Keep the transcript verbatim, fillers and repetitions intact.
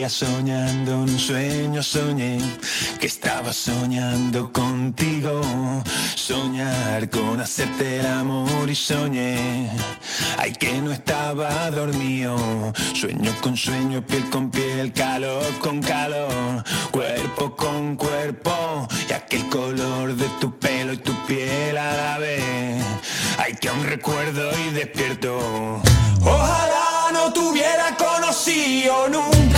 día soñando un sueño soñé que estaba soñando contigo. Soñar con hacerte el amor y soñé, ay, que no estaba dormido. Sueño con sueño, piel con piel, calor con calor, cuerpo con cuerpo, y aquel color de tu pelo y tu piel a la vez. Ay, que aún recuerdo y despierto. Ojalá no te hubiera conocido nunca